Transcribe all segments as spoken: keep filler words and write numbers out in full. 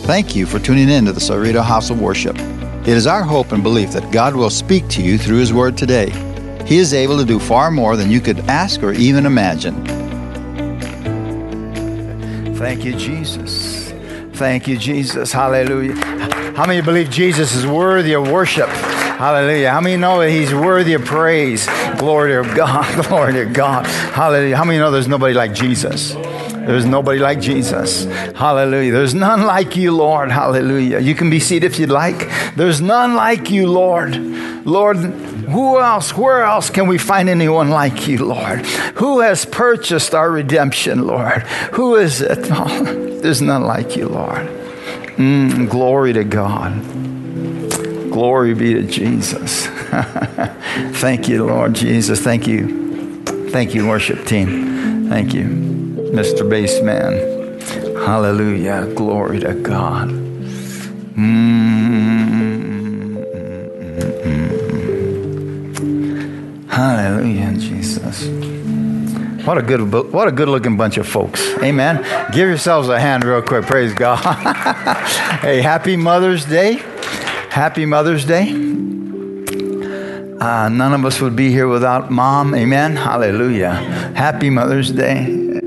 Thank you for tuning in to the Cerrito House of Worship. It is our hope and belief that God will speak to you through His Word today. He is able to do far more than you could ask or even imagine. Thank you, Jesus. Thank you, Jesus. Hallelujah. How many believe Jesus is worthy of worship? Hallelujah. How many know that He's worthy of praise? Glory to God. Glory to God. Hallelujah. How many know there's nobody like Jesus? There's nobody like Jesus. Hallelujah. There's none like you, Lord. Hallelujah. You can be seated if you'd like. There's none like you, Lord. Lord, who else, where else can we find anyone like you, Lord? Who has purchased our redemption, Lord? Who is it? Oh, there's none like you, Lord. Mm, glory to God. Glory be to Jesus. Thank you, Lord Jesus. Thank you. Thank you, worship team. Thank you, Mister Bassman. Hallelujah. Glory to God. Mm-hmm. Hallelujah, Jesus. What a good, what a good-looking bunch of folks. Amen. Give yourselves a hand real quick. Praise God. Hey, happy Mother's Day. Happy Mother's Day. Uh, none of us would be here without Mom. Amen. Hallelujah. Happy Mother's Day.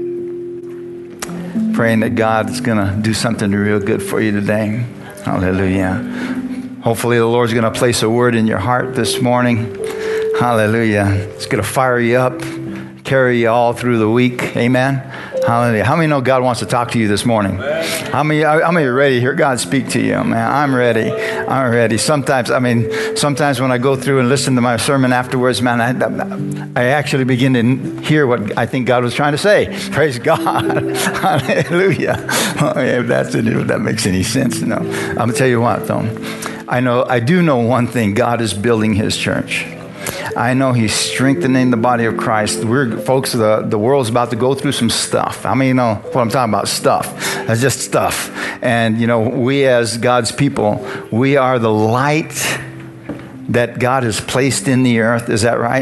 Praying that God is going to do something real good for you today. Hallelujah. Hopefully the Lord's going to place a word in your heart this morning. Hallelujah. It's going to fire you up, carry you all through the week. Amen. Hallelujah. How many know God wants to talk to you this morning? How many, how many are ready to hear God speak to you? Man, I'm ready. I'm ready. Sometimes, I mean, sometimes when I go through and listen to my sermon afterwards, man, I, I actually begin to hear what I think God was trying to say. Praise God. Hallelujah. Oh, yeah, if, that's, if that makes any sense. No. I'm going to tell you what, though. I know, I do know one thing. God is building His church. I know He's strengthening the body of Christ. We're, folks, the, the world's about to go through some stuff. I mean, you know what I'm talking about, stuff. That's just stuff. And, you know, we as God's people, we are the light that God has placed in the earth. Is that right?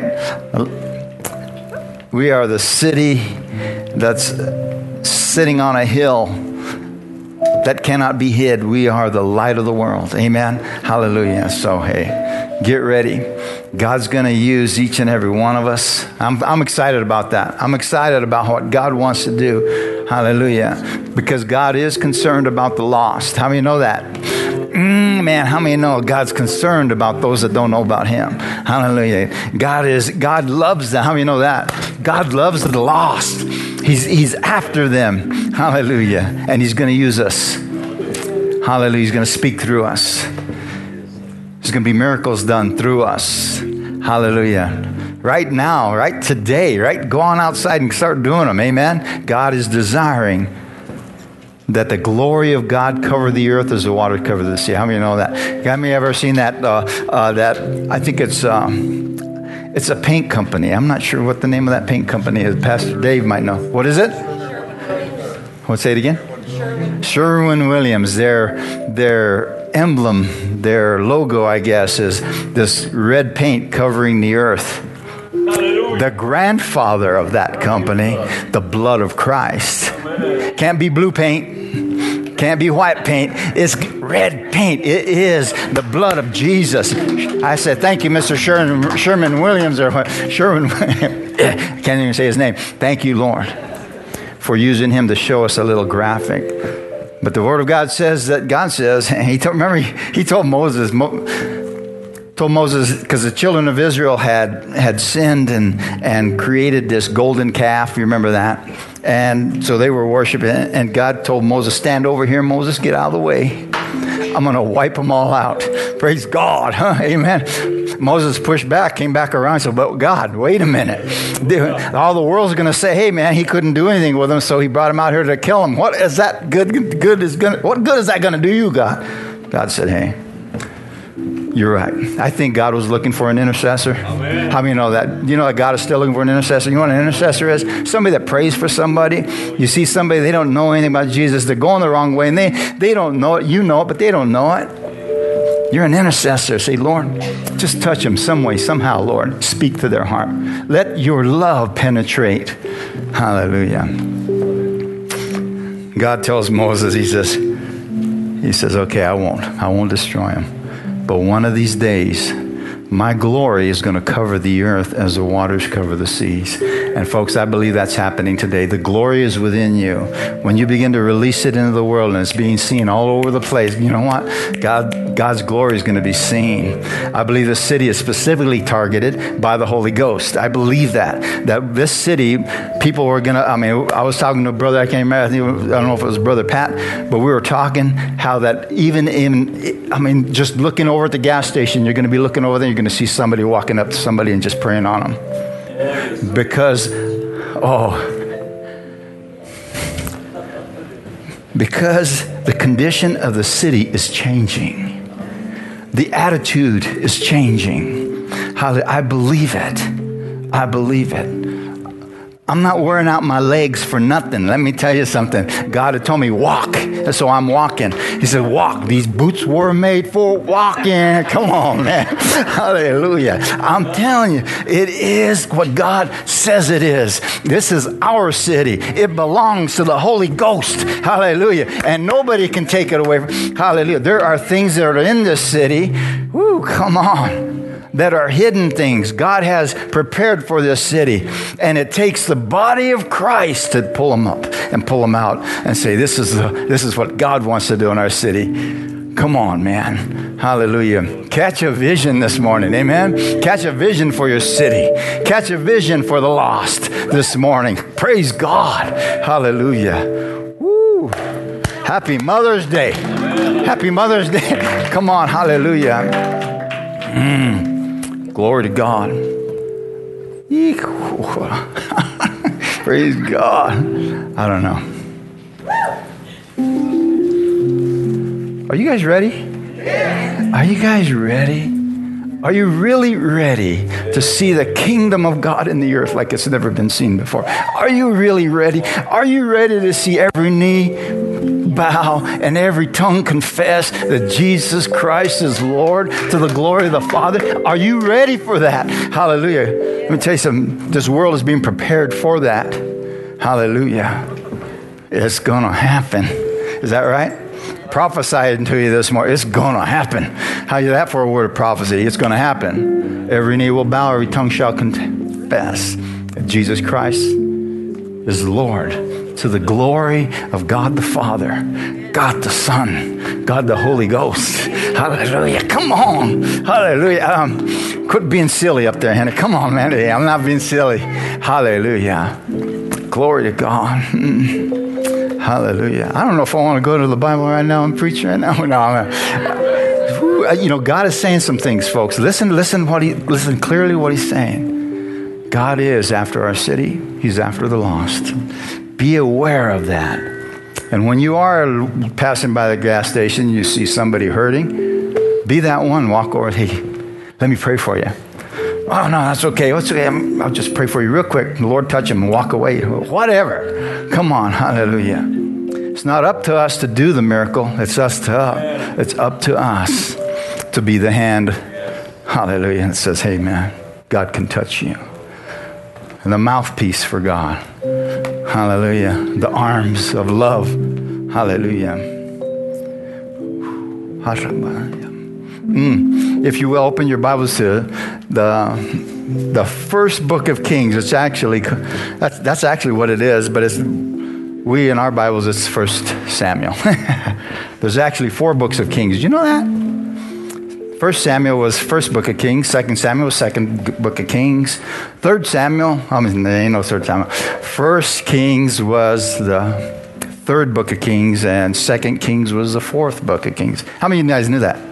We are the city that's sitting on a hill that cannot be hid. We are the light of the world. Amen. Hallelujah. So, hey, get ready. God's going to use each and every one of us. I'm, I'm excited about that. I'm excited about what God wants to do. Hallelujah. Because God is concerned about the lost. How many know that? Mm, man, how many know God's concerned about those that don't know about Him? Hallelujah. God is, God loves them. How many know that? God loves the lost. He's, he's after them. Hallelujah. And He's going to use us. Hallelujah. He's going to speak through us. There's going to be miracles done through us. Hallelujah. Right now, right today, right? Go on outside and start doing them. Amen. God is desiring that the glory of God cover the earth as the water cover the sea. How many know that? Have you ever seen that? Uh, uh, that I think it's um, it's a paint company. I'm not sure what the name of that paint company is. Pastor Dave might know. What is it? What? Say it again. Sherwin-Williams. Their their emblem, their logo, I guess, is this red paint covering the earth. Hallelujah. The grandfather of that company, the blood of Christ. Can't be blue paint. Can't be white paint. It's red paint. It is the blood of Jesus. I said, thank you, Mister Sherman, Sherman Williams, or Sherwin. I can't even say his name. Thank you, Lord, for using him to show us a little graphic. But the Word of God says that God says, he told, remember, he, he told Moses, Mo, told Moses, because the children of Israel had, had sinned and, and created this golden calf. You remember that? And so they were worshiping it. And God told Moses, stand over here, Moses, get out of the way. I'm going to wipe them all out. Praise God. Huh? Amen. Moses pushed back, came back around and said, but God, wait a minute. All the world's going to say, hey, man, he couldn't do anything with him, so he brought him out here to kill him. What is that good, good is gonna, what good is that going to do you, God? God said, hey, you're right. I think God was looking for an intercessor. Amen. How many know that? You know that God is still looking for an intercessor? You know what an intercessor is? Somebody that prays for somebody. You see somebody, they don't know anything about Jesus. They're going the wrong way, and they, they don't know it. You know it, but they don't know it. You're an intercessor. Say, Lord, just touch them some way, somehow, Lord. Speak to their heart. Let your love penetrate. Hallelujah. God tells Moses, he says, He says, okay, I won't. I won't destroy them. But one of these days, my glory is going to cover the earth as the waters cover the seas. And folks, I believe that's happening today. The glory is within you. When you begin to release it into the world and it's being seen all over the place, you know what? God, God's glory is going to be seen. I believe this city is specifically targeted by the Holy Ghost. I believe that. That this city, people were going to, I mean, I was talking to a brother, I can't remember, I, think it was, I don't know if it was Brother Pat, but we were talking how that even in, I mean, just looking over at the gas station, you're going to be looking over there, you're going to see somebody walking up to somebody and just praying on them. Because, oh, because the condition of the city is changing. The attitude is changing. I believe it. I believe it. I'm not wearing out my legs for nothing. Let me tell you something. God had told me, walk. And so I'm walking. He said, walk. These boots were made for walking. Come on, man. Hallelujah. I'm telling you, it is what God says it is. This is our city. It belongs to the Holy Ghost. Hallelujah. And nobody can take it away. Hallelujah. There are things that are in this city. Woo, come on. That are hidden things God has prepared for this city. And it takes the body of Christ to pull them up and pull them out and say, this is, the, this is what God wants to do in our city. Come on, man. Hallelujah. Catch a vision this morning. Amen. Catch a vision for your city. Catch a vision for the lost this morning. Praise God. Hallelujah. Woo. Happy Mother's Day. Happy Mother's Day. Come on. Hallelujah. Mm. Glory to God. Praise God. I don't know. Are you guys ready? Are you guys ready? Are you really ready to see the kingdom of God in the earth like it's never been seen before? Are you really ready? Are you ready to see every knee bow and every tongue confess that Jesus Christ is Lord to the glory of the Father? Are you ready for that? Hallelujah. Let me tell you something. This world is being prepared for that. Hallelujah. It's going to happen. Is that right? Prophesied to you this morning. It's going to happen. How you that for a word of prophecy? It's going to happen. Every knee will bow, every tongue shall confess that Jesus Christ is Lord to the glory of God the Father, God the Son, God the Holy Ghost. Hallelujah. Come on. Hallelujah. Um, quit being silly up there, Hannah. Come on, man. I'm not being silly. Hallelujah. Glory to God. Hallelujah. I don't know if I want to go to the Bible right now and preach right now. No, I'm, you know, God is saying some things, folks. Listen, listen what he, listen clearly what he's saying. God is after our city. He's after the lost. Be aware of that. And when you are passing by the gas station, you see somebody hurting, be that one. Walk over. Hey, let me pray for you. Oh, no, that's okay. That's okay. I'll just pray for you real quick. The Lord touch him and walk away. Whatever. Come on. Hallelujah. It's not up to us to do the miracle. It's us to up. It's up to us to be the hand. Hallelujah. And it says, hey, man, God can touch you. And the mouthpiece for God. Hallelujah. The arms of love. Hallelujah. Mm. If you will, open your Bibles to the the first book of Kings. It's actually that's that's actually what it is, but it's we in our Bibles it's First Samuel. There's actually four books of Kings. Did you know that? First Samuel was first book of Kings. Second Samuel was second book of Kings. Third Samuel, I mean there ain't no third Samuel. First Kings was the third book of Kings, and Second Kings was the fourth book of Kings. How many of you guys knew that?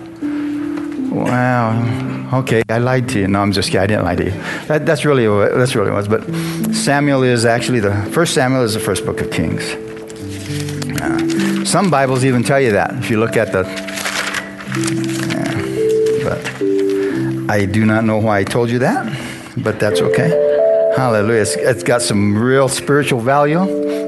Wow. Okay, I lied to you. No, I'm just kidding. I didn't lie to you. That, that's really what that's really what it was. But Samuel is actually the first Samuel is the first book of Kings. Uh, some Bibles even tell you that. If you look at the, yeah, but I do not know why I told you that. But that's okay. Hallelujah. It's, it's got some real spiritual value.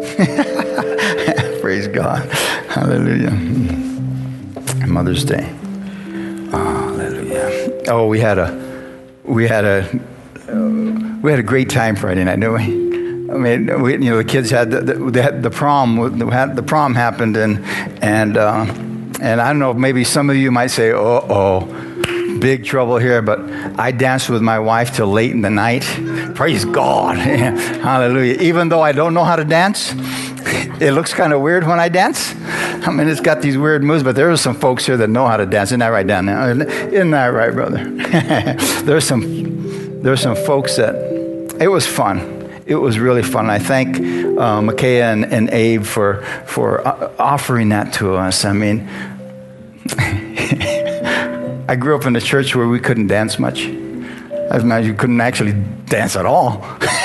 Praise God. Hallelujah. Mother's Day. Hallelujah. Oh, we had a we had a uh, we had a great time Friday night, didn't we? I mean, we, you know, the kids had the, the, they had the prom. The, the prom happened, and and uh, And I don't know, maybe some of you might say, uh-oh, big trouble here, but I danced with my wife till late in the night. Praise God. Hallelujah. Even though I don't know how to dance, it looks kind of weird when I dance. I mean, it's got these weird moves, but there are some folks here that know how to dance. Isn't that right, down there? Isn't that right, brother? There's some, there's some folks that, it was fun. It was really fun. I thank uh, Micaiah and, and Abe for for uh, offering that to us. I mean, I grew up in a church where we couldn't dance much. I mean, you couldn't actually dance at all.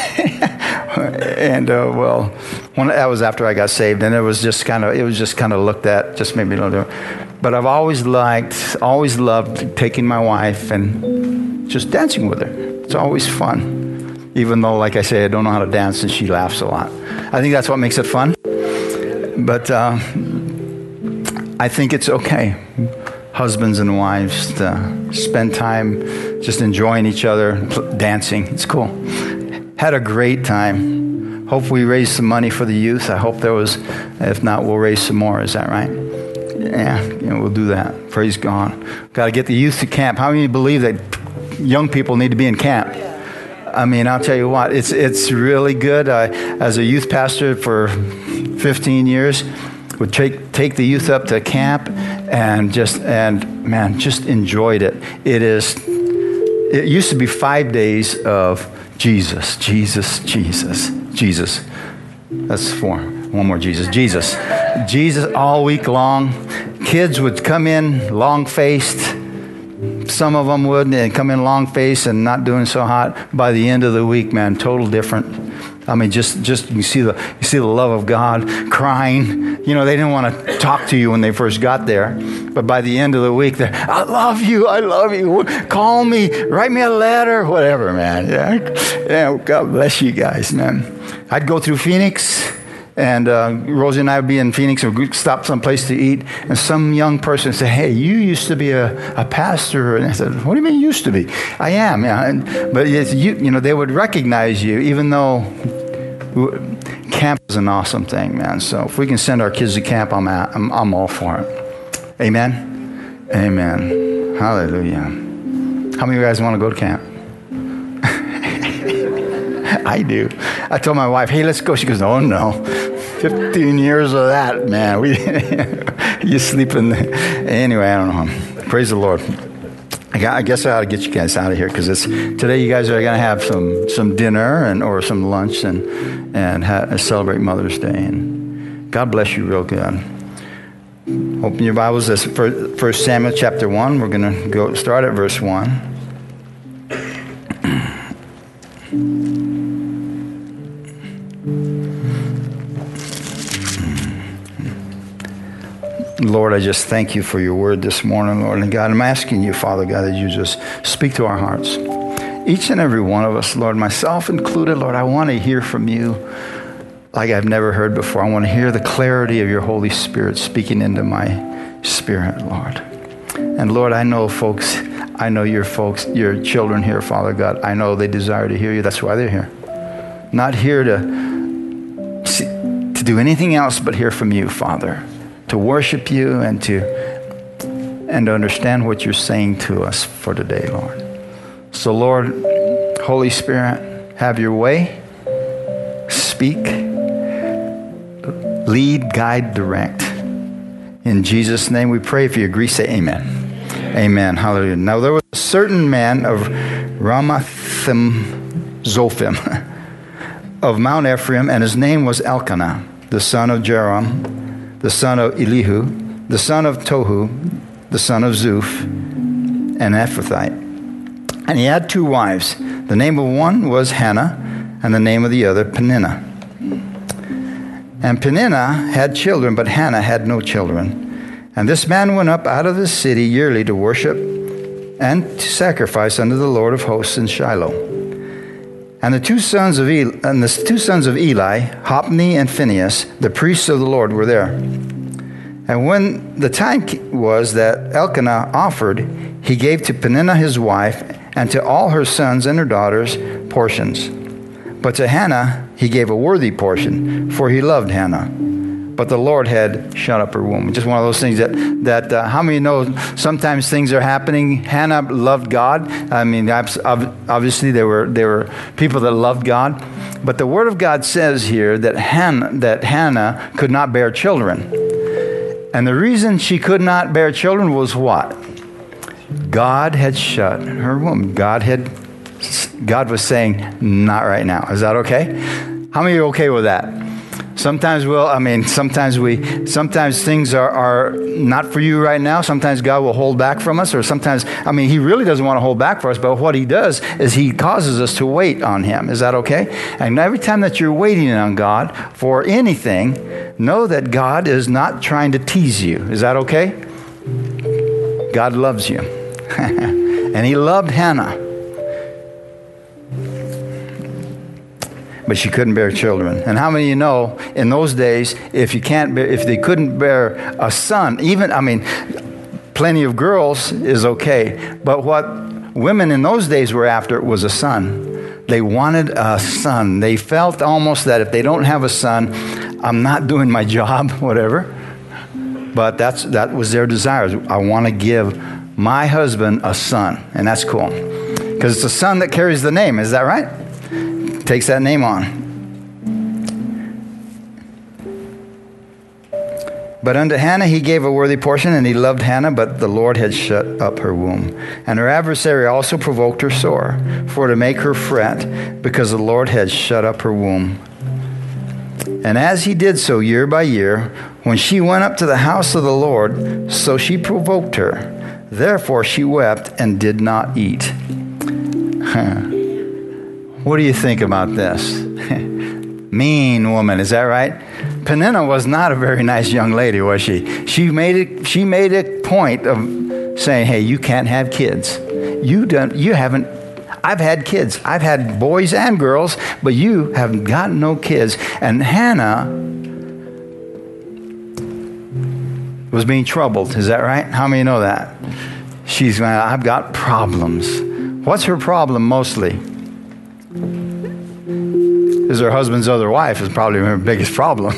And uh, well, when, that was after I got saved, and it was just kind of it was just kind of looked at, just maybe a little different. But I've always liked, always loved taking my wife and just dancing with her. It's always fun. Even though, like I say, I don't know how to dance, and she laughs a lot. I think that's what makes it fun. But uh, I think it's okay, husbands and wives, to spend time just enjoying each other, dancing. It's cool. Had a great time. Hope we raised some money for the youth. I hope there was. If not, we'll raise some more. Is that right? Yeah, you know, we'll do that. Praise God. Got to get the youth to camp. How many believe that young people need to be in camp? I mean, I'll tell you what, it's it's really good. I, as a youth pastor for fifteen years, would take take the youth up to camp and just and man, just enjoyed it. It is. It used to be five days of Jesus, Jesus, Jesus, Jesus. That's four. One more Jesus, Jesus, Jesus all week long. Kids would come in long-faced. Some of them would, and come in long-faced and not doing so hot. By the end of the week, man, total different. I mean, just, just you see the you see the love of God, crying. You know, they didn't want to talk to you when they first got there, but by the end of the week, they're, I love you, I love you. Call me, write me a letter, whatever, man. Yeah, yeah. God bless you guys, man. I'd go through Phoenix. And uh, Rosie and I would be in Phoenix and we'd stop someplace to eat. And some young person would say, hey, you used to be a, a pastor. And I said, what do you mean used to be? I am, yeah. And, but it's, you, you know, they would recognize you, even though camp is an awesome thing, man. So if we can send our kids to camp, I'm, at, I'm, I'm all for it. Amen? Amen. Hallelujah. How many of you guys want to go to camp? I do. I told my wife, hey, let's go. She goes, oh, no. fifteen years of that, man. We, you sleep in the... Anyway, I don't know. Praise the Lord. I, got, I guess I ought to get you guys out of here because it's today you guys are going to have some, some dinner and or some lunch and, and ha- celebrate Mother's Day. And God bless you real good. Open your Bibles to First Samuel chapter one. We're going to go start at verse one. Lord, I just thank you for your word this morning, Lord. And God, I'm asking you, Father God, that you just speak to our hearts. Each and every one of us, Lord, myself included, Lord, I want to hear from you like I've never heard before. I want to hear the clarity of your Holy Spirit speaking into my spirit, Lord. And Lord, I know folks, I know your folks, your children here, Father God, I know they desire to hear you. That's why they're here. Not here to, see, to do anything else but hear from you, Father. To worship you and to and to understand what you're saying to us for today, Lord. So, Lord, Holy Spirit, have your way. Speak, lead, guide, direct. In Jesus' name we pray. If you agree, say amen. Amen. Hallelujah. Now, there was a certain man of Ramathim Zophim of Mount Ephraim, and his name was Elkanah, the son of Jeroham, the son of Elihu, the son of Tohu, the son of Zuph, an Ephrathite. And he had two wives. The name of one was Hannah, and the name of the other Peninnah. And Peninnah had children, but Hannah had no children. And this man went up out of the city yearly to worship and to sacrifice unto the Lord of hosts in Shiloh. And the two sons of Eli, and the two sons of Eli, Hophni and Phinehas, the priests of the Lord, were there. And when the time was that Elkanah offered, he gave to Peninnah his wife, and to all her sons and her daughters portions. But to Hannah he gave a worthy portion, for he loved Hannah. but the Lord had shut up her womb. Just one of those things that, that uh, how many know sometimes things are happening? Hannah loved God. I mean, obviously there were there were people that loved God. But the Word of God says here that Hannah, that Hannah could not bear children. And the reason she could not bear children was what? God had shut her womb. God had, God was saying, not right now. Is that okay? How many are okay with that? Sometimes we'll, I mean, sometimes we, sometimes things are, are not for you right now. Sometimes God will hold back from us, or sometimes, I mean, He really doesn't want to hold back for us, but what He does is He causes us to wait on Him. Is that okay? And every time that you're waiting on God for anything, know that God is not trying to tease you. Is that okay? God loves you. And He loved Hannah. But she couldn't bear children. And how many of you know, in those days, if you can't bear, if they couldn't bear a son, even, I mean, plenty of girls is okay. But what women in those days were after was a son. They wanted a son. They felt almost that if they don't have a son, I'm not doing my job, whatever. But that's that was their desire. I want to give my husband a son. And that's cool. Because it's a son that carries the name. Is that right? Takes that name on. But unto Hannah he gave a worthy portion, and he loved Hannah, but the Lord had shut up her womb. And her adversary also provoked her sore, for to make her fret, because the Lord had shut up her womb. And as he did so year by year, when she went up to the house of the Lord, so she provoked her. Therefore she wept and did not eat. What do you think about this? Mean woman, is that right? Peninnah was not a very nice young lady, was she? She made it. She made a point of saying, "Hey, you can't have kids. You don't. You haven't. I've had kids. I've had boys and girls, but you have got no kids." And Hannah was being troubled. Is that right? How many know that? She's going, I've got problems. What's her problem mostly? Is her husband's other wife is probably her biggest problem.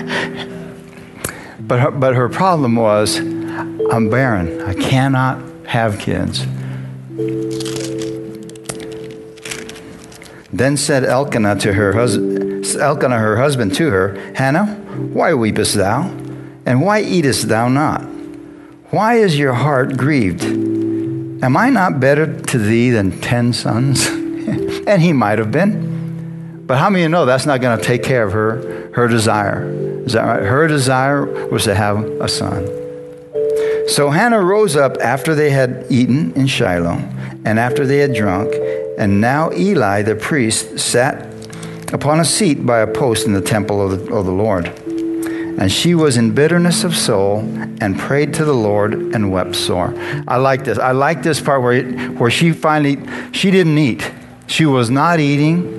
but, her, but her problem was, I'm barren. I cannot have kids. Then said Elkanah to her husband, Elkanah her husband to her, Hannah, why weepest thou? And why eatest thou not? Why is your heart grieved? Am I not better to thee than ten sons? And he might have been. But how many of you know that's not going to take care of her, her desire? Is that right? Her desire was to have a son. So Hannah rose up after they had eaten in Shiloh, and after they had drunk, and now Eli the priest sat upon a seat by a post in the temple of the, of the Lord. And she was in bitterness of soul and prayed to the Lord and wept sore. I like this. I like this part where, where she finally, she didn't eat. She was not eating.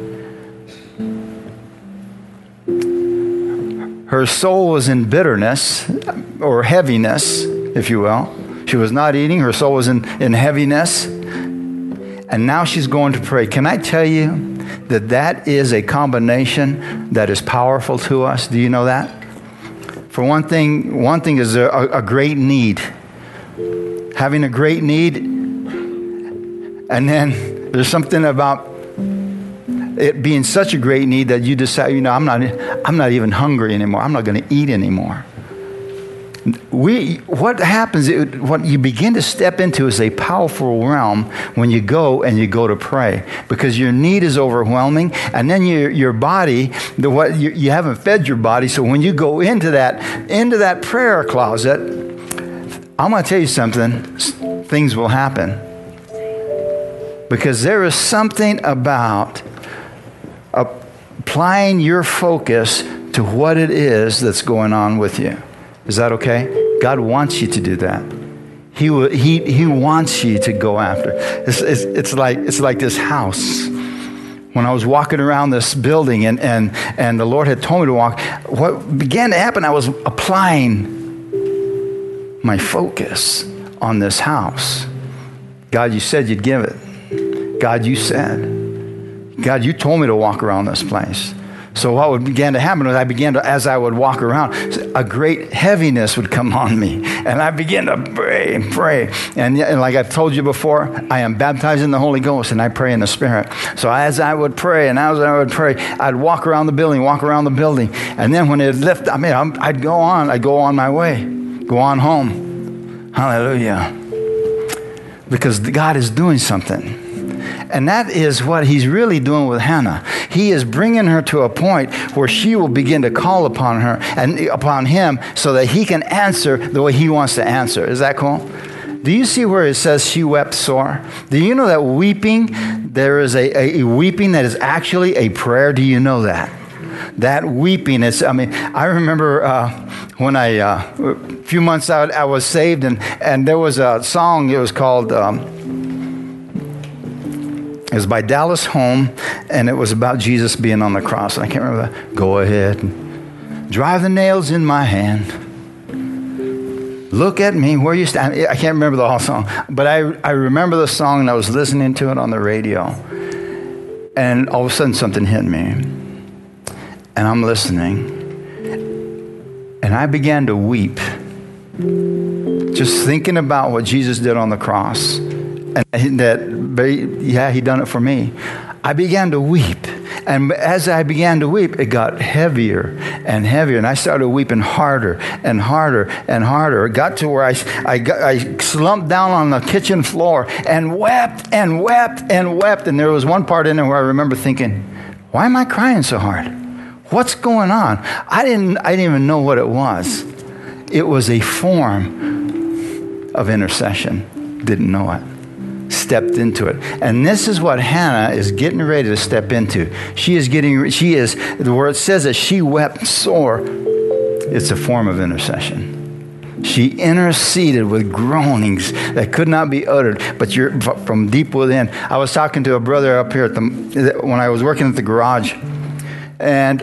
Her soul was in bitterness or heaviness, if you will. She was not eating. Her soul was in, in heaviness. And now she's going to pray. Can I tell you that that is a combination that is powerful to us? Do you know that? For one thing, one thing is a, a great need. Having a great need. And then there's something about it being such a great need that you decide, you know, I'm not, I'm not even hungry anymore. I'm not going to eat anymore. We, what happens, it, what you begin to step into is a powerful realm when you go and you go to pray, because your need is overwhelming, and then your your body, the what you, you haven't fed your body, so when you go into that into that prayer closet, I'm going to tell you something, things will happen, because there is something about applying your focus to what it is that's going on with you. Is that okay? God wants you to do that. He he he wants you to go after. It's, it's, it's like it's like this house. When I was walking around this building and, and, and the Lord had told me to walk, what began to happen, I was applying my focus on this house. God, you said you'd give it. God, you said. God, you told me to walk around this place. So what began to happen was I began to, as I would walk around, a great heaviness would come on me. And I began to pray and pray. And, and like I've told you before, I am baptized in the Holy Ghost and I pray in the Spirit. So as I would pray and as I would pray, I'd walk around the building, walk around the building. And then when it lifted, I mean, I'm, I'd go on, I'd go on my way, go on home. Hallelujah. Because God is doing something. And that is what he's really doing with Hannah. He is bringing her to a point where she will begin to call upon her and upon him so that he can answer the way he wants to answer. Is that cool? Do you see where it says she wept sore? Do you know that weeping, there is a, a weeping that is actually a prayer? Do you know that? That weeping is, I mean, I remember uh, when I, uh, a few months out, I was saved, and, and there was a song, it was called, um, it was by Dallas Home, and it was about Jesus being on the cross. And I can't remember that. Go ahead and drive the nails in my hand. Look at me, where you stand. I can't remember the whole song, but I, I remember the song, and I was listening to it on the radio. And all of a sudden, something hit me. And I'm listening. And I began to weep. Just thinking about what Jesus did on the cross. And that, yeah, he done it for me. I began to weep. And as I began to weep, it got heavier and heavier. And I started weeping harder and harder and harder. It got to where I, I, got, I slumped down on the kitchen floor and wept and wept and wept. And there was one part in there where I remember thinking, why am I crying so hard? What's going on? I didn't, I didn't even know what it was. It was a form of intercession. Didn't know it. Stepped into it. And this is what Hannah is getting ready to step into. She is getting, she is, the word says that she wept sore. It's a form of intercession. She interceded with groanings that could not be uttered, but you're from deep within. I was talking to a brother up here at the, when I was working at the garage, and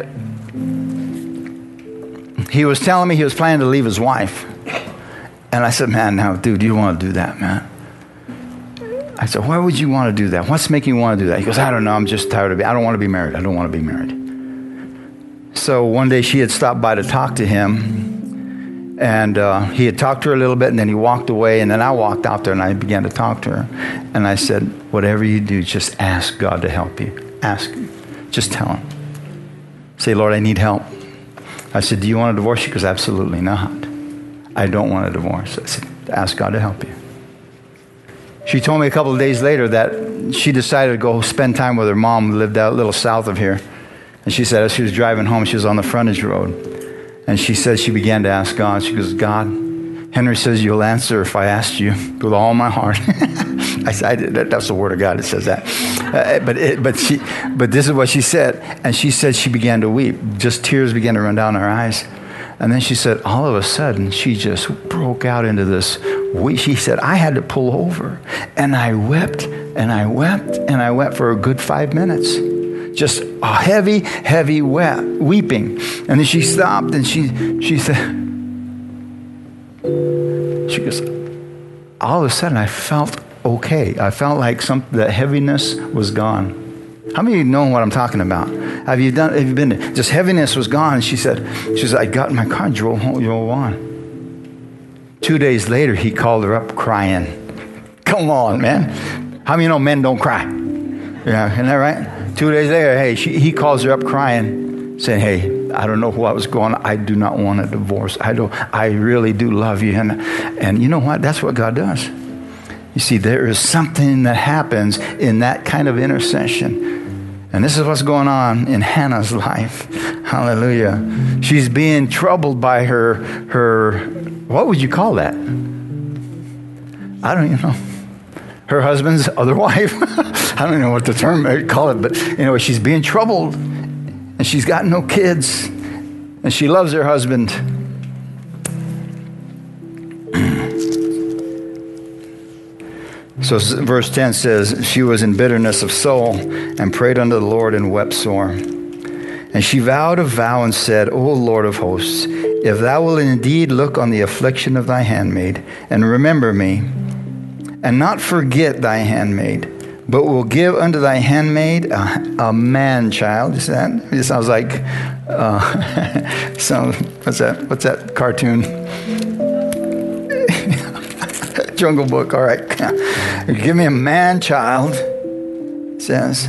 he was telling me he was planning to leave his wife. And I said, man, now, dude, you don't want to do that, man. I said, why would you want to do that? What's making you want to do that? He goes, I don't know. I'm just tired of it. I don't want to be married. I don't want to be married. So one day she had stopped by to talk to him. And uh, he had talked to her a little bit, and then he walked away. And then I walked out there, and I began to talk to her. And I said, whatever you do, just ask God to help you. Ask him. Just tell him. Say, Lord, I need help. I said, do you want a divorce? She goes, absolutely not. I don't want a divorce. I said, ask God to help you. She told me a couple of days later that she decided to go spend time with her mom who lived out a little south of here. And she said as she was driving home, she was on the frontage road. And she said she began to ask God. She goes, God, Henry says you'll answer if I asked you with all my heart. I said, I, that's the word of God that says that. Uh, but it, but she, but this is what she said. And she said she began to weep. Just tears began to run down her eyes. And then she said, all of a sudden, she just broke out into this. She said, I had to pull over. And I wept, and I wept, and I wept for a good five minutes. Just a heavy, heavy wept, weeping. And then she stopped, and she she said, she goes, all of a sudden, I felt okay. I felt like some the heaviness was gone. How many of you know what I'm talking about? Have you done? Have you been there? Just heaviness was gone. And she said, she said, I got in my car and drove home, drove on. Two days later, he called her up crying. Come on, man. How many of you know men don't cry? Yeah, isn't that right? Two days later, hey, she, he calls her up crying, saying, hey, I don't know what was going on. I do not want a divorce. I don't. I really do love you. And, and you know what? That's what God does. You see, there is something that happens in that kind of intercession. And this is what's going on in Hannah's life. Hallelujah. She's being troubled by her, her, what would you call that? I don't even know. Her husband's other wife. I don't even know what the term they call it. But anyway, she's being troubled. And she's got no kids. And she loves her husband. So verse ten says, she was in bitterness of soul and prayed unto the Lord and wept sore. And she vowed a vow and said, O Lord of hosts, if thou wilt indeed look on the affliction of thy handmaid and remember me, and not forget thy handmaid, but will give unto thy handmaid a, a man child. You see that? It sounds like, uh, sounds, what's that? What's that cartoon? Jungle Book, all right. Give me a man child, it says.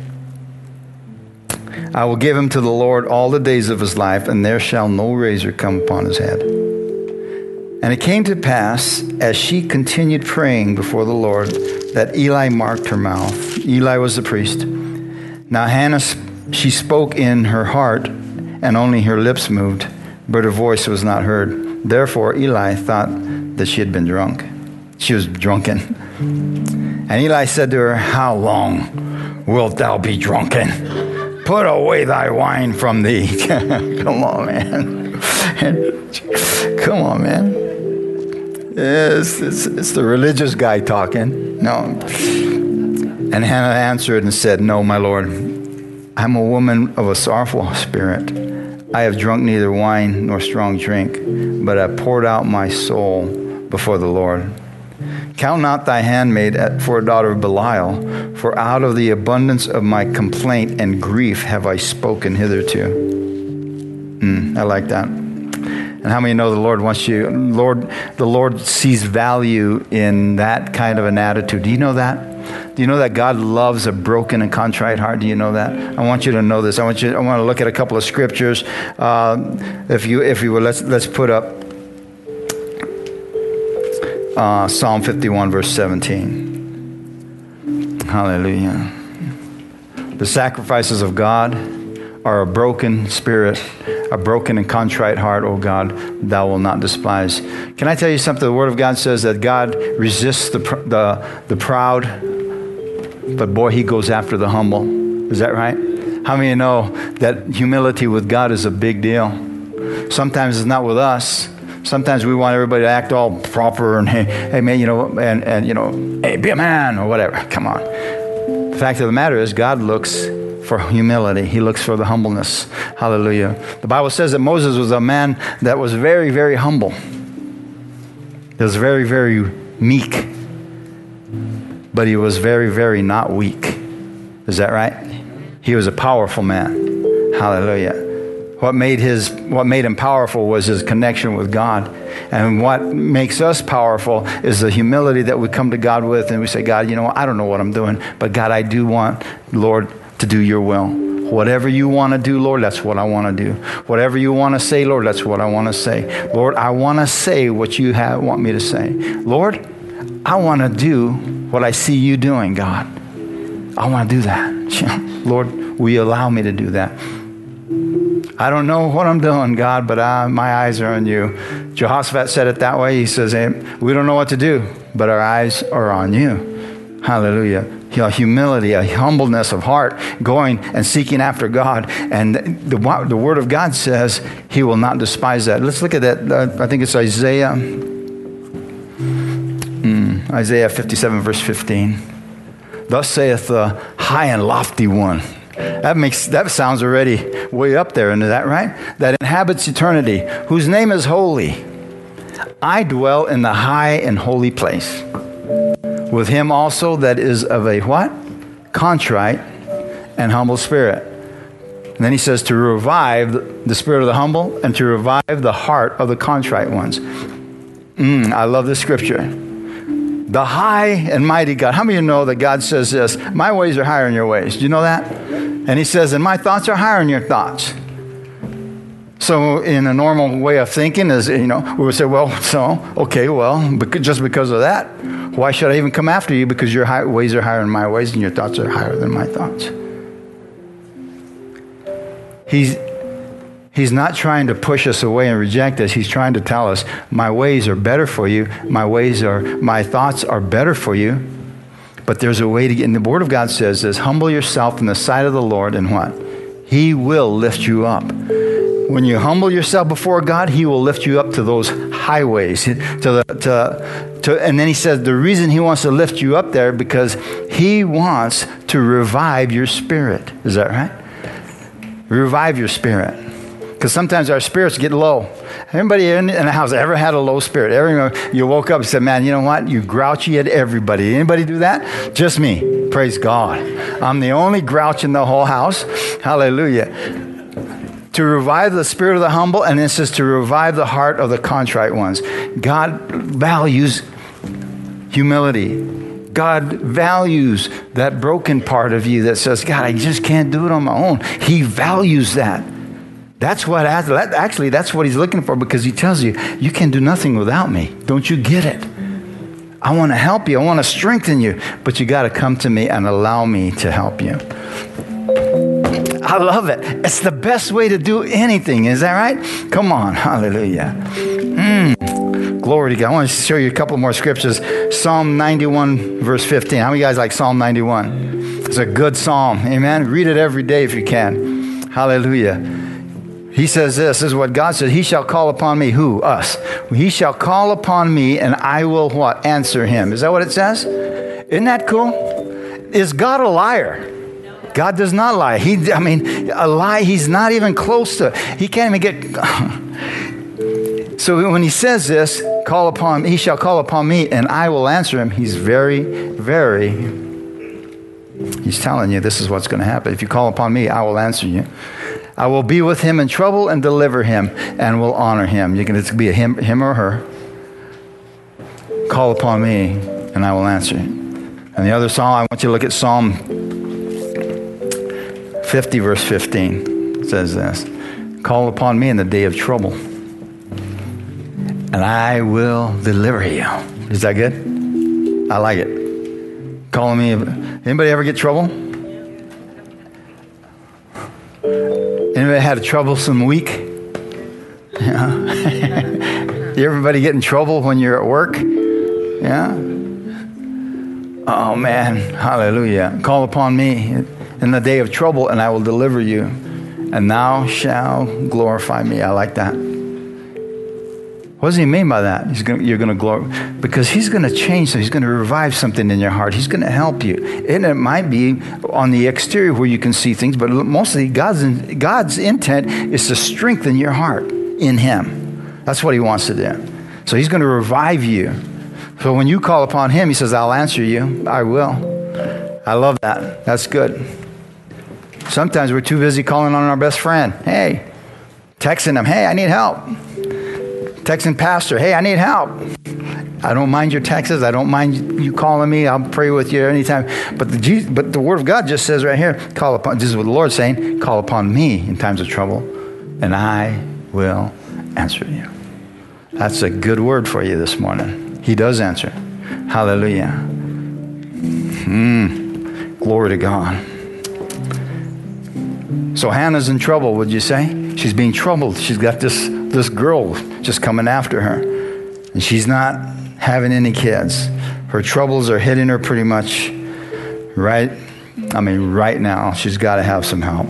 I will give him to the Lord all the days of his life, and there shall no razor come upon his head. And it came to pass, as she continued praying before the Lord, that Eli marked her mouth. Eli was the priest. Now Hannah, she spoke in her heart, and only her lips moved, but her voice was not heard. Therefore Eli thought that she had been drunk. She was drunken. And Eli said to her, how long wilt thou be drunken? Put away thy wine from thee. Come on, man. Come on, man. It's, it's, it's the religious guy talking. No. And Hannah answered and said, no, my Lord, I'm a woman of a sorrowful spirit. I have drunk neither wine nor strong drink, but I poured out my soul before the Lord. Count not thy handmaid for a daughter of Belial, for out of the abundance of my complaint and grief have I spoken hitherto. Mm, I like that. And how many know the Lord wants you, Lord, the Lord sees value in that kind of an attitude. Do you know that? Do you know that God loves a broken and contrite heart? Do you know that? I want you to know this. I want you. I want to look at a couple of scriptures. Uh, if you, if you will, let's let's put up uh, Psalm fifty-one, verse seventeen. Hallelujah. The sacrifices of God are a broken spirit, a broken and contrite heart, O God, thou wilt not despise. Can I tell you something? The Word of God says that God resists the the, the proud, but boy, he goes after the humble. Is that right? How many of you know that humility with God is a big deal? Sometimes it's not with us. Sometimes we want everybody to act all proper and, hey, hey man, you know, and, and, you know, hey, be a man or whatever. Come on. The fact of the matter is God looks for humility. He looks for the humbleness. Hallelujah. The Bible says that Moses was a man that was very, very humble. He was very, very meek. But he was very, very not weak. Is that right? He was a powerful man. Hallelujah. What made his, what made him powerful was his connection with God. And what makes us powerful is the humility that we come to God with, and we say, God, you know, I don't know what I'm doing, but God, I do want, Lord, to do your will. Whatever you want to do, Lord, that's what I want to do. Whatever you want to say, Lord, that's what I want to say. Lord, I want to say what you have, want me to say. Lord, I want to do what I see you doing, God. I want to do that. Lord, will you allow me to do that? I don't know what I'm doing, God, but I, my eyes are on you. Jehoshaphat said it that way. He says, hey, we don't know what to do, but our eyes are on you. Hallelujah. Humility, a humbleness of heart, going and seeking after God. And the, the Word of God says he will not despise that. Let's look at that. Uh, I think it's Isaiah. Mm, Isaiah fifty-seven, verse fifteen. Thus saith the high and lofty one. That makes that sounds already way up there, isn't that right? That inhabits eternity, whose name is holy. I dwell in the high and holy place. With him also that is of a what? Contrite and humble spirit. And then he says to revive the spirit of the humble and to revive the heart of the contrite ones. Mm, I love this scripture. The high and mighty God. How many of you know that God says this? My ways are higher than your ways. Do you know that? And he says, and my thoughts are higher than your thoughts. So in a normal way of thinking is, you know, we would say, well, so, okay, well, just because of that, why should I even come after you? Because your high, ways are higher than my ways and your thoughts are higher than my thoughts. He's, he's not trying to push us away and reject us. He's trying to tell us, my ways are better for you. My ways are, my thoughts are better for you. But there's a way to get, and the Word of God says this, humble yourself in the sight of the Lord and what? He will lift you up. When you humble yourself before God, he will lift you up to those highways. To the, to, to, and then he says the reason he wants to lift you up there because he wants to revive your spirit. Is that right? Revive your spirit. Because sometimes our spirits get low. Everybody in, in the house ever had a low spirit? Everyone, you woke up and said, man, you know what? You grouchy at everybody. Anybody do that? Just me. Praise God. I'm the only grouch in the whole house. Hallelujah. To revive the spirit of the humble, and it says to revive the heart of the contrite ones. God values humility. God values that broken part of you that says, God, I just can't do it on my own. He values that. That's what, actually, that's what he's looking for, because he tells you, you can do nothing without me. Don't you get it? I want to help you. I want to strengthen you. But you got to come to me and allow me to help you. I love it. It's the best way to do anything. Is that right? Come on. Hallelujah. Mm. Glory to God. I want to show you a couple more scriptures. Psalm ninety-one, verse fifteen. How many of you guys like Psalm ninety-one? It's a good psalm. Amen. Read it every day if you can. Hallelujah. He says this, this is what God says. He shall call upon me. Who? Us. He shall call upon me and I will what? Answer him. Is that what it says? Isn't that cool? Is God a liar? God does not lie. He, I mean, a lie, he's not even close to, he can't even get, so when he says this, call upon, he shall call upon me and I will answer him. He's very, very, he's telling you this is what's going to happen. If you call upon me, I will answer you. I will be with him in trouble and deliver him and will honor him. You can it's be a him, him or her. Call upon me and I will answer you. And the other psalm, I want you to look at Psalm fifty, verse fifteen. It says this, call upon me in the day of trouble and I will deliver you. Is that good? I like it. Calling me. Anybody ever get trouble? Anybody had a troublesome week? Yeah. Everybody get in trouble when you're at work? Yeah. Oh man, hallelujah. Call upon me in the day of trouble and I will deliver you. And thou shalt glorify me. I like that. What does he mean by that? He's gonna, you're going to glorify, because he's going to change something. He's going to revive something in your heart. He's going to help you. And it might be on the exterior where you can see things, but mostly God's, God's intent is to strengthen your heart in him. That's what he wants to do. So he's going to revive you. So when you call upon him, he says, I'll answer you. I will. I love that. That's good. Sometimes we're too busy calling on our best friend. Hey, texting them, hey, I need help. Texting pastor, hey, I need help. I don't mind your texts. I don't mind you calling me. I'll pray with you anytime. But the but the word of God just says right here, call upon, this is what the Lord's saying, call upon me in times of trouble, and I will answer you. That's a good word for you this morning. He does answer. Hallelujah. Mm, glory to God. So Hannah's in trouble, would you say? She's being troubled. She's got this, this girl just coming after her. And she's not having any kids. Her troubles are hitting her pretty much right, I mean, right now. She's got to have some help.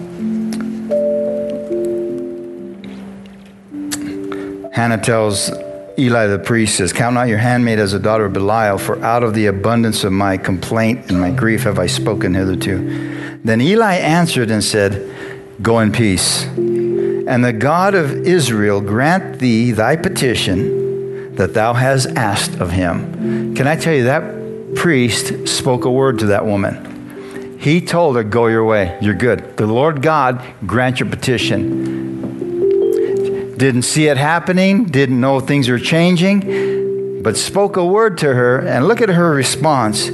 Hannah tells Eli the priest, says, count not your handmaid as a daughter of Belial, for out of the abundance of my complaint and my grief have I spoken hitherto. Then Eli answered and said, go in peace. And the God of Israel grant thee thy petition that thou hast asked of him. Can I tell you, that priest spoke a word to that woman. He told her, go your way. You're good. The Lord God grant your petition. Didn't see it happening. Didn't know things were changing. But spoke a word to her. And look at her response.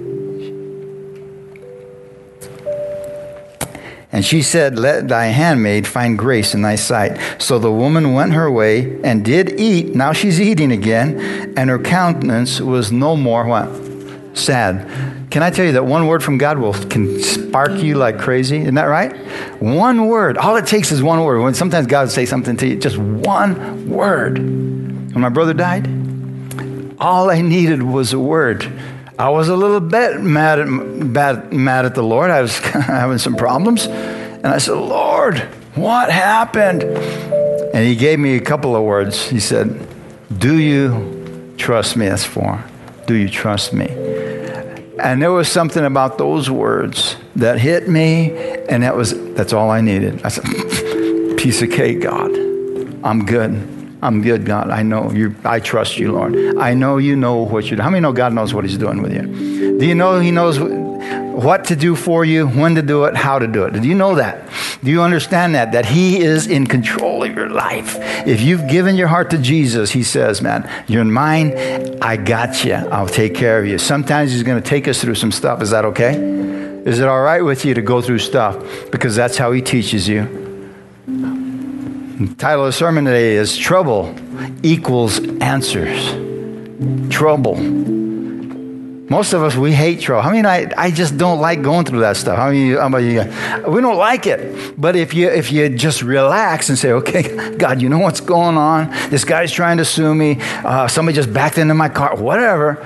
And she said, let thy handmaid find grace in thy sight. So the woman went her way and did eat. Now she's eating again. And her countenance was no more what? Sad. Can I tell you that one word from God will can spark you like crazy? Isn't that right? One word. All it takes is one word. When sometimes God will say something to you, just one word. When my brother died, all I needed was a word. I was a little bit mad at, bad, mad at the Lord. I was having some problems. And I said, Lord, what happened? And he gave me a couple of words. He said, do you trust me? That's four. Do you trust me? And there was something about those words that hit me. And that was, that's all I needed. I said, piece of cake, God. I'm good. I'm good, God. I know you. I trust you, Lord. I know you know what you're doing. How many know God knows what he's doing with you? Do you know he knows what to do for you, when to do it, how to do it? Do you know that? Do you understand that? That he is in control of your life. If you've given your heart to Jesus, he says, man, you're mine. I got you. I'll take care of you. Sometimes he's going to take us through some stuff. Is that okay? Is it all right with you to go through stuff? Because that's how he teaches you. The title of the sermon today is Trouble Equals Answers. Trouble. Most of us, we hate trouble. I mean, I, I just don't like going through that stuff. I mean, how about you? We don't like it. But if you if you just relax and say, okay, God, you know what's going on. This guy's trying to sue me. Uh, somebody just backed into my car. Whatever.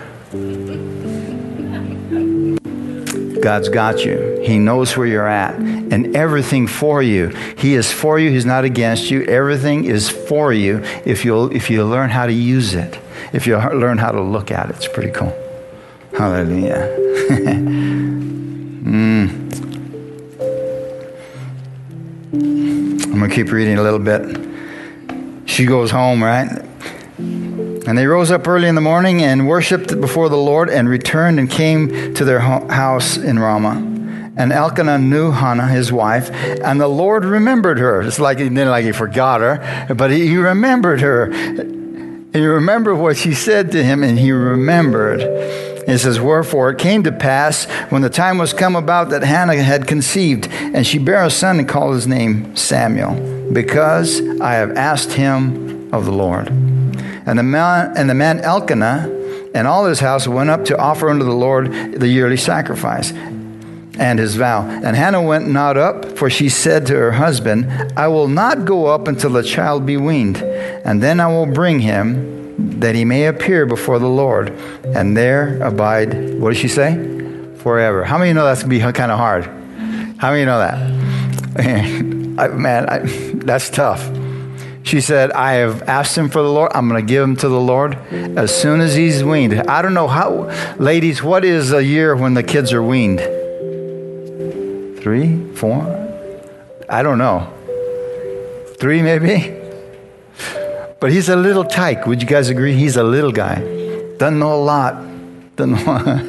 God's got you. He knows where you're at and everything for you. He is for you. He's not against you. Everything is for you if you'll if you learn how to use it. If you learn how to look at it. It's pretty cool. Hallelujah. mm. I'm going to keep reading a little bit. She goes home, right? And they rose up early in the morning and worshipped before the Lord and returned and came to their ho- house in Ramah. And Elkanah knew Hannah, his wife, and the Lord remembered her. It's like he didn't like he forgot her, but he, he remembered her. He remembered what she said to him, and he remembered. It says, wherefore it came to pass when the time was come about that Hannah had conceived, and she bare a son and called his name Samuel, because I have asked him of the Lord. And the man, and the man Elkanah and all his house went up to offer unto the Lord the yearly sacrifice and his vow. And Hannah went not up, for she said to her husband, I will not go up until the child be weaned, and then I will bring him, that he may appear before the Lord, and there abide, what does she say? Forever. How many know that's going to be kind of hard? How many know that? I, man, I, that's tough. She said, I have asked him for the Lord. I'm going to give him to the Lord as soon as he's weaned. I don't know how, ladies, what is a year when the kids are weaned? Three? Four? I don't know. Three maybe? But he's a little tyke. Would you guys agree? He's a little guy. Doesn't know a lot. Doesn't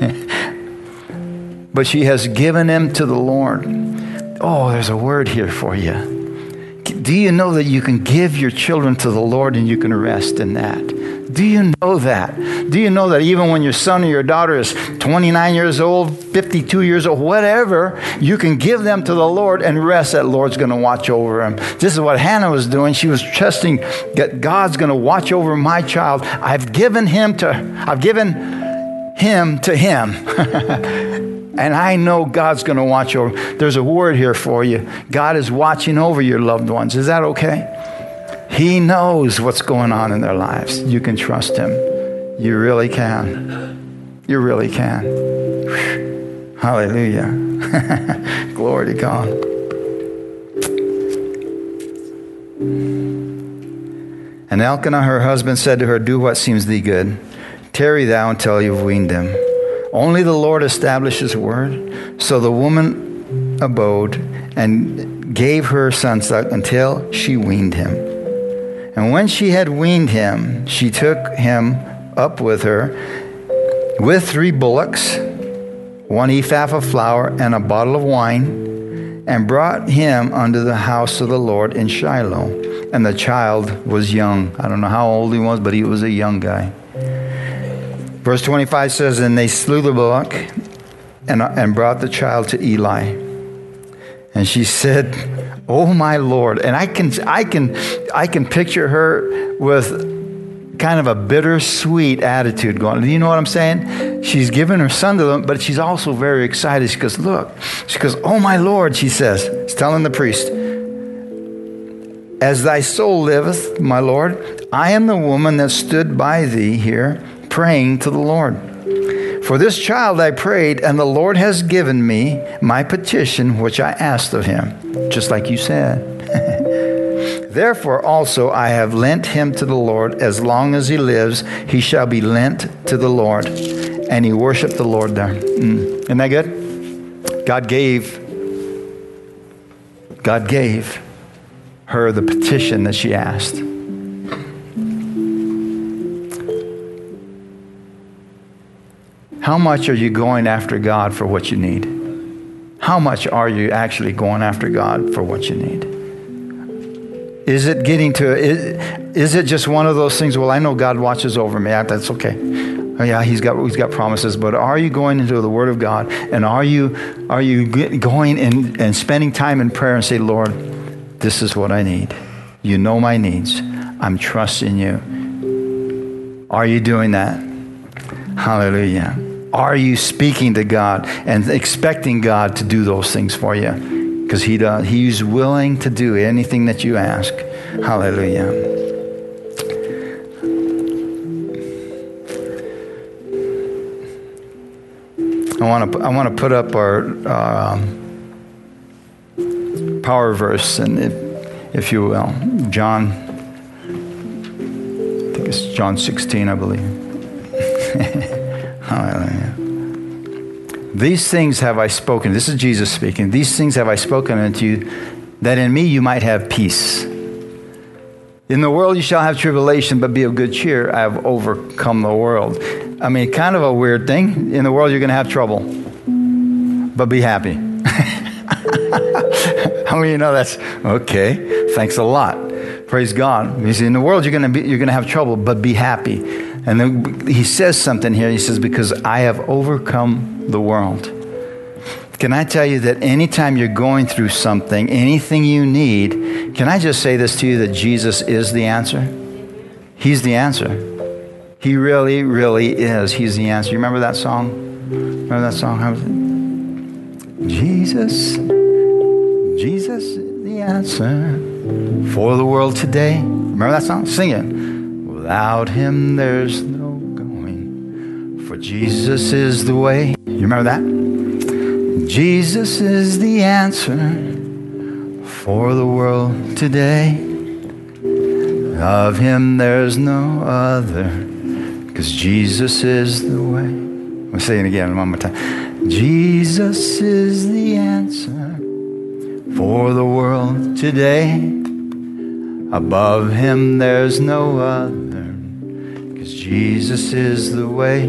know. But she has given him to the Lord. Oh, there's a word here for you. Do you know that you can give your children to the Lord and you can rest in that? Do you know that? Do you know that even when your son or your daughter is twenty-nine years old, fifty-two years old, whatever, you can give them to the Lord and rest that Lord's going to watch over them. This is what Hannah was doing. She was trusting that God's going to watch over my child. I've given him to, I've given him to him. And I know God's going to watch over. There's a word here for you. God is watching over your loved ones. Is that okay? He knows what's going on in their lives. You can trust him. You really can. You really can. Whew. Hallelujah. Glory to God. And Elkanah, her husband, said to her, do what seems thee good. Tarry thou until you've weaned them. Only the Lord established his word. So the woman abode and gave her son until she weaned him. And when she had weaned him, she took him up with her with three bullocks, one ephah of flour, and a bottle of wine, and brought him unto the house of the Lord in Shiloh. And the child was young. I don't know how old he was, but he was a young guy. Verse twenty-five says, and they slew the bullock and, and brought the child to Eli. And she said, oh my Lord. And I can, I can, I can picture her with kind of a bittersweet attitude going. Do you know what I'm saying? She's giving her son to them, but she's also very excited. She goes, look, she goes, oh my Lord, she says, it's telling the priest, as thy soul liveth, my Lord, I am the woman that stood by thee here, praying to the Lord. For this child I prayed, and the Lord has given me my petition, which I asked of him, just like you said. Therefore also I have lent him to the Lord. As long as he lives, he shall be lent to the Lord. And he worshiped the Lord there. Mm. Isn't that good? God gave. God gave her the petition that she asked. How much are you going after God for what you need? How much are you actually going after God for what you need? Is it getting to, is, is it just one of those things, well, I know God watches over me, that's okay. Oh, yeah, he's got, he's got promises, but are you going into the Word of God, and are you, are you going and, and spending time in prayer and say, Lord, this is what I need. You know my needs. I'm trusting you. Are you doing that? Hallelujah. Are you speaking to God and expecting God to do those things for you? Because he does. He's willing to do anything that you ask. Hallelujah. I want to. I want to put up our uh, power verse, and if, if you will, John. I think it's John sixteen, I believe. Hallelujah. These things have I spoken. This is Jesus speaking. These things have I spoken unto you, that in me you might have peace. In the world you shall have tribulation, but be of good cheer. I have overcome the world. I mean, kind of a weird thing. In the world you're going to have trouble, but be happy. How many of you know that's okay? Thanks a lot. Praise God. You see, in the world you're going to be, you're going to have trouble, but be happy. And then he says something here. He says, because I have overcome the world. Can I tell you that anytime you're going through something, anything you need, can I just say this to you, that Jesus is the answer? He's the answer. He really, really is. He's the answer. You remember that song? Remember that song? How was it? Jesus, Jesus is the answer for the world today. Remember that song? Sing it. Without him, there's no going, for Jesus is the way. You remember that? Jesus is the answer for the world today. Of him, there's no other, because Jesus is the way. I'll say it again one more time. Jesus is the answer for the world today. Above him, there's no other, because Jesus is the way.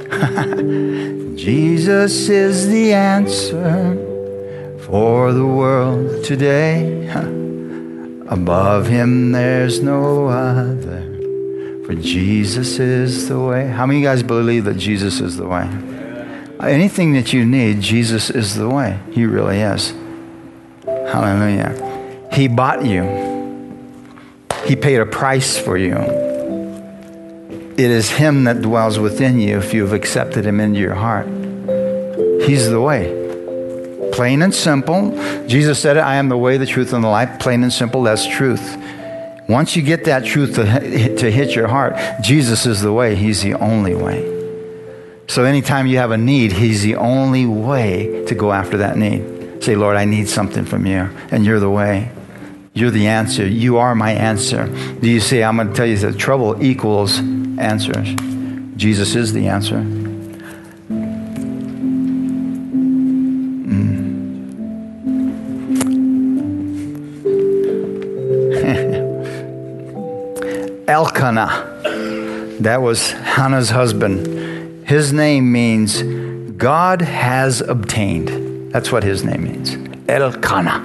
Jesus is the answer for the world today. Above him, there's no other, for Jesus is the way. How many of you guys believe that Jesus is the way? Anything that you need, Jesus is the way. He really is. Hallelujah. He bought you. He paid a price for you. It is him that dwells within you if you have accepted him into your heart. He's the way. Plain and simple. Jesus said it, I am the way, the truth, and the life. Plain and simple, that's truth. Once you get that truth to, to hit your heart, Jesus is the way. He's the only way. So anytime you have a need, he's the only way to go after that need. Say, Lord, I need something from you, and you're the way. You're the answer. You are my answer. Do you see? I'm going to tell you that trouble equals answers. Jesus is the answer. Mm. Elkanah, that was Hannah's husband. His name means God has obtained. That's what his name means. Elkanah.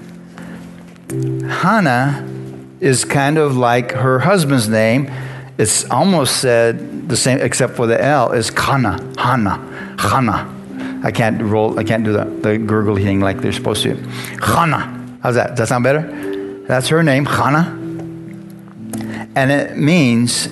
Hannah is kind of like her husband's name. It's almost said the same, except for the L is Kana, Hannah, Hannah. I can't roll, I can't do the, the gurgle thing like they're supposed to. Hannah. How's that? Does that sound better? That's her name, Hannah. And it means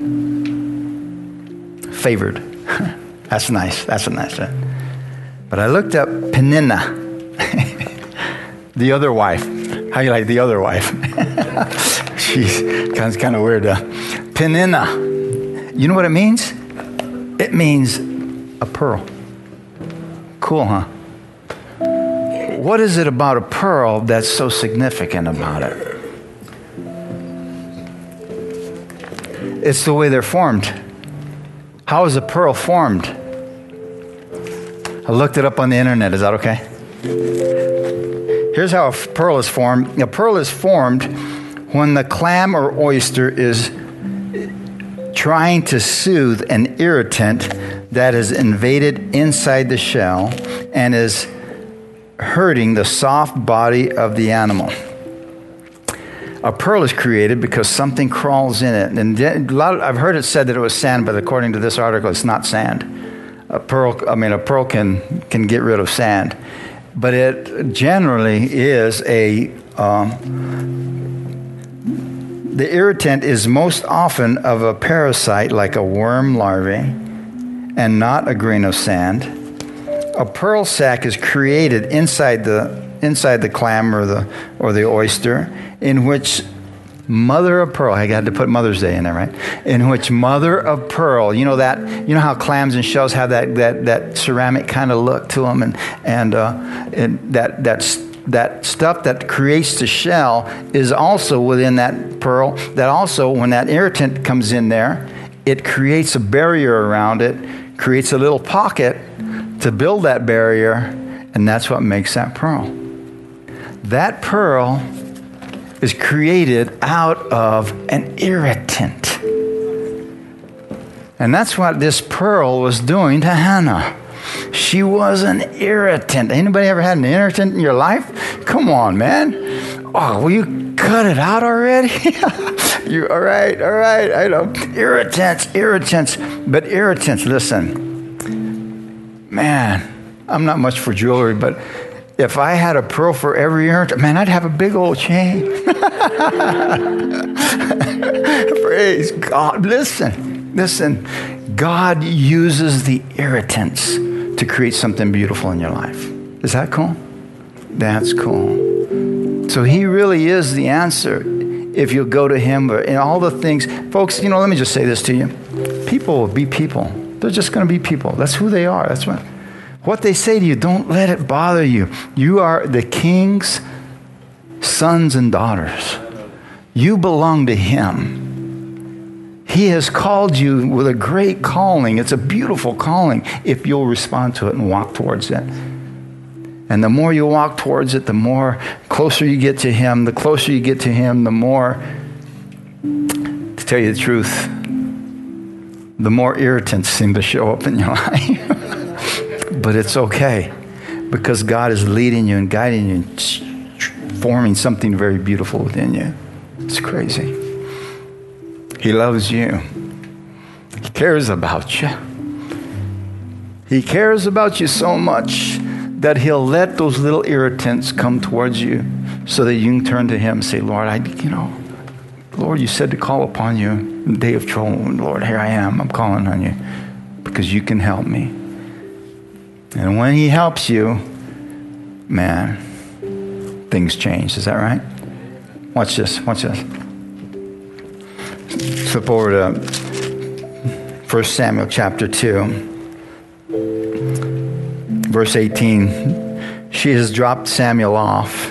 favored. That's nice. That's a nice one. But I looked up Peninnah, the other wife. How you like the other wife? She's kind of, kind of weird. Uh, Peninnah. You know what it means? It means a pearl. Cool, huh? What is it about a pearl that's so significant about it? It's the way they're formed. How is a pearl formed? I looked it up on the internet. Is that okay? Here's how a pearl is formed. A pearl is formed when the clam or oyster is trying to soothe an irritant that has invaded inside the shell and is hurting the soft body of the animal. A pearl is created because something crawls in it. And a lot of, I've heard it said that it was sand, but according to this article, it's not sand. A pearl, I mean, a pearl can can get rid of sand, but it generally is a. Um, the irritant is most often of a parasite like a worm larvae, and not a grain of sand. A pearl sac is created inside the inside the clam or the or the oyster, in which mother of pearl, I got to put Mother's Day in there, right? In which mother of pearl, you know that, you know how clams and shells have that that that ceramic kind of look to them, and and uh, and that that's. That stuff that creates the shell is also within that pearl. That also, when that irritant comes in there, it creates a barrier around it, creates a little pocket to build that barrier, and that's what makes that pearl. That pearl is created out of an irritant. And that's what this pearl was doing to Hannah. She was an irritant. Anybody ever had an irritant in your life? Come on, man. Oh, will you cut it out already? You all right? All right. I know. Irritants, irritants. But irritants, listen. Man, I'm not much for jewelry, but if I had a pearl for every irritant, man, I'd have a big old chain. Praise God. Listen, listen. God uses the irritants to create something beautiful in your life. Is that cool? That's cool. So he really is the answer if you'll go to him and all the things. Folks, you know, let me just say this to you. People will be people. They're just going to be people. That's who they are. That's what, what they say to you, don't let it bother you. You are the King's sons and daughters. You belong to him. He has called you with a great calling. It's a beautiful calling if you'll respond to it and walk towards it. And the more you walk towards it, the more closer you get to him. The closer you get to him, the more, to tell you the truth, the more irritants seem to show up in your life. But it's okay, because God is leading you and guiding you and forming something very beautiful within you. It's crazy. He loves you. He cares about you. He cares about you so much that he'll let those little irritants come towards you so that you can turn to him and say, Lord, I, you know, Lord, you said to call upon you in the day of trouble. Lord, here I am. I'm calling on you because you can help me. And when he helps you, man, things change. Is that right? Watch this. Watch this. Flip over to First Samuel chapter two, verse eighteen. She has dropped Samuel off.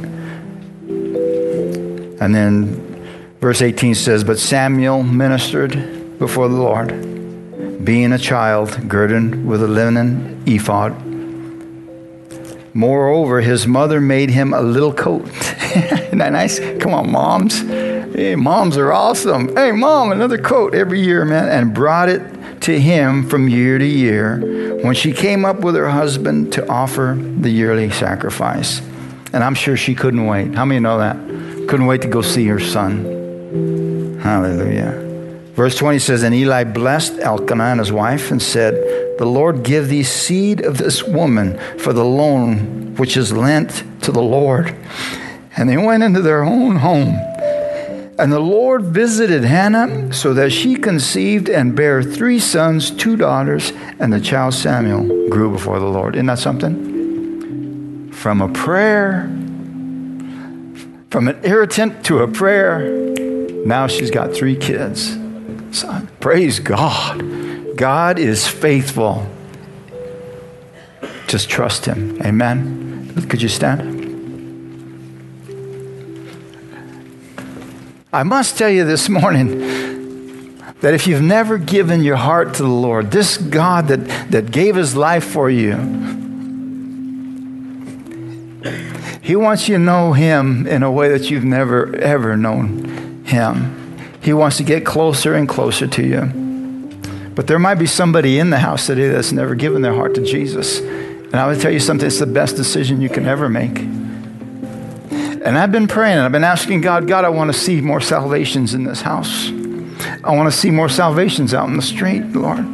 And then verse eighteen says, but Samuel ministered before the Lord, being a child, girded with a linen ephod. Moreover, his mother made him a little coat. Isn't that nice? Come on, moms. Hey, moms are awesome. Hey, mom, another coat every year, man. And brought it to him from year to year when she came up with her husband to offer the yearly sacrifice. And I'm sure she couldn't wait. How many know that? Couldn't wait to go see her son. Hallelujah. Verse twenty says, and Eli blessed Elkanah and his wife and said, the Lord give thee seed of this woman for the loan which is lent to the Lord. And they went into their own home. And the Lord visited Hannah so that she conceived and bare three sons, two daughters, and the child Samuel grew before the Lord. Isn't that something? From a prayer, from an irritant to a prayer, now she's got three kids. Son, praise God. God is faithful. Just trust him. Amen. Could you stand? I must tell you this morning that if you've never given your heart to the Lord, this God that, that gave his life for you, He wants you to know him in a way that you've never, ever known him. He wants to get closer and closer to you. But there might be somebody in the house today that's never given their heart to Jesus. And I would tell you something, it's the best decision you can ever make. And I've been praying, and I've been asking God, God, I want to see more salvations in this house. I want to see more salvations out in the street, Lord.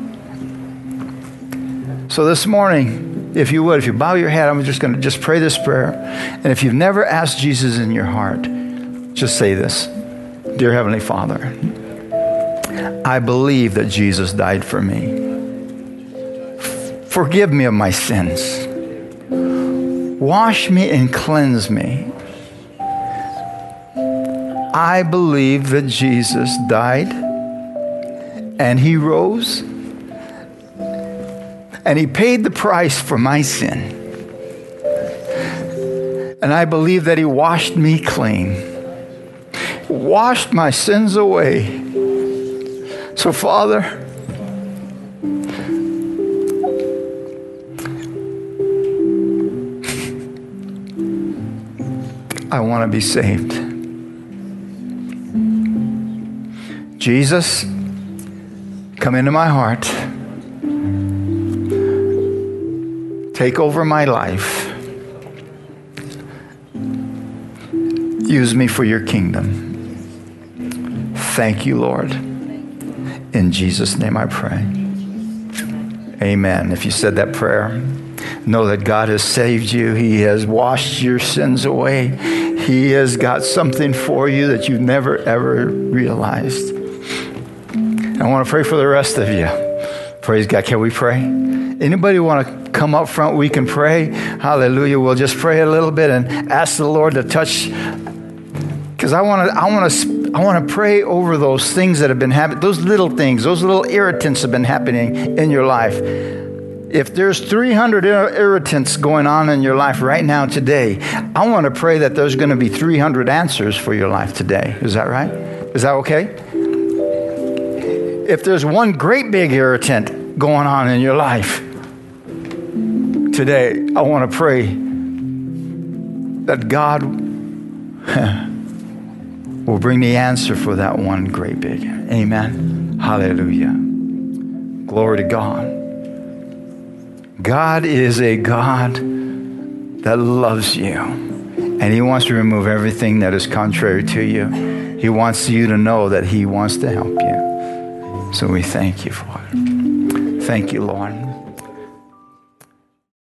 So this morning, if you would, if you bow your head, I'm just going to just pray this prayer. And if you've never asked Jesus in your heart, just say this. Dear Heavenly Father, I believe that Jesus died for me. Forgive me of my sins. Wash me and cleanse me. I believe that Jesus died and he rose and he paid the price for my sin. And I believe that he washed me clean, washed my sins away. So, Father, I want to be saved. Jesus, come into my heart. Take over my life. Use me for your kingdom. Thank you, Lord. In Jesus' name I pray. Amen. If you said that prayer, know that God has saved you. He has washed your sins away. He has got something for you that you've never, ever realized. I want to pray for the rest of you. Praise God. Can we pray? Anybody want to come up front? We can pray. Hallelujah. We'll just pray a little bit and ask the Lord to touch. Because I want to, I want to, I want to pray over those things that have been happening. Those little things, those little irritants have been happening in your life. If there's three hundred irritants going on in your life right now today, I want to pray that there's going to be three hundred answers for your life today. Is that right? Is that okay? If there's one great big irritant going on in your life today, I want to pray that God will bring the answer for that one great big. Amen. Hallelujah. Glory to God. God is a God that loves you, and he wants to remove everything that is contrary to you. He wants you to know that he wants to help you. So we thank you for it. Thank you, Lord.